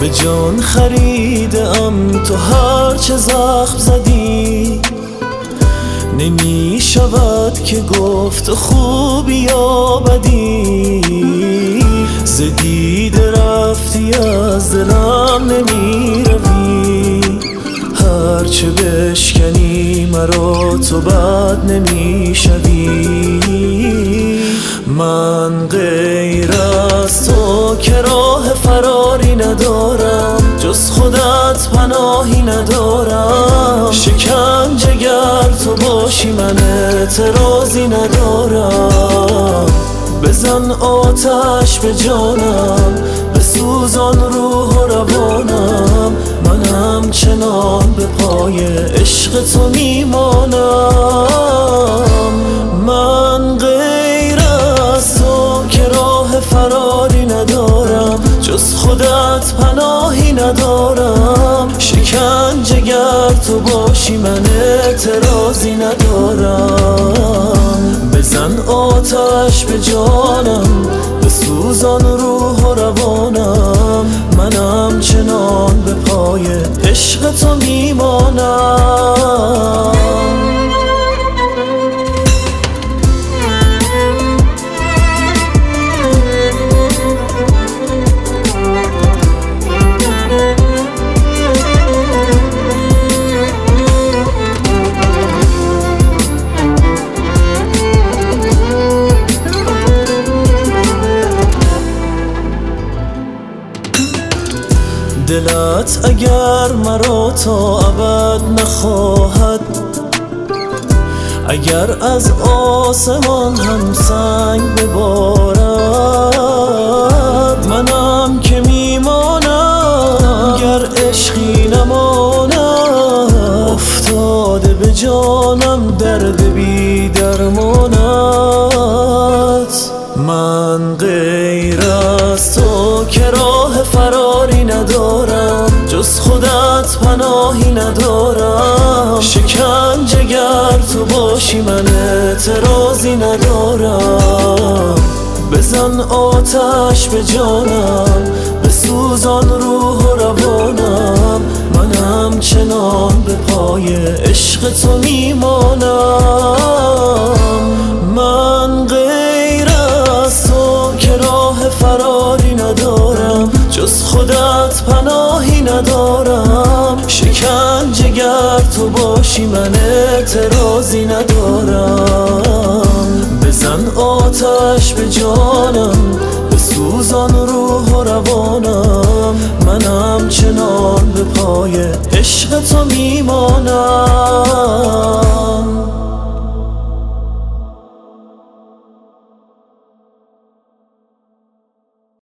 به جان خریدم تو هرچه زخم زدی، نمی شود که گفت خوبی یا بدی. ز دیده رفتی از دلم نمی روی، هرچه بشکنی مرا تو بد نمی شوی. من غیر از تو که راه فراری ندارم، جز خودت پناهی ندارم. شکنجه گر تو باشی من اعتراضی ندارم. بزن آتش به جانم، بسوزان روح و روانم. من همچنان به پای عشق تو میمانم. من غیر از تو که راه فراری ندارم، جز خودت پناهی ندارم. شکنجه گر تو باشی من اعتراضی ندارم. بزن آتش به جانم، بسوزان روح و روانم. من همچنان به پای عشق تو میمانم. دلت اگر مرا تا ابد نخواهد، اگر از آسمان هم سنگ ببارد، منم که میمانم گر عشقی نماند. افتاده به جانم درد بی درمانت. من غیر از تو که راه فراری ندارم، جز خودت پناهی ندارم. شکنجه گر تو باشی من اعتراضی ندارم. بزن آتش به جانم، بسوزان روح و روانم. من همچنان به پای عشق تو میمانم. من غیر از تو که راه فراری ندارم، جز خودت پناهی ندارم. شکنجه گر تو باشی من اعتراضی ندارم. بزن آتش به جانم، بسوزان روح و روانم. من همچنان به پای عشق تو میمانم.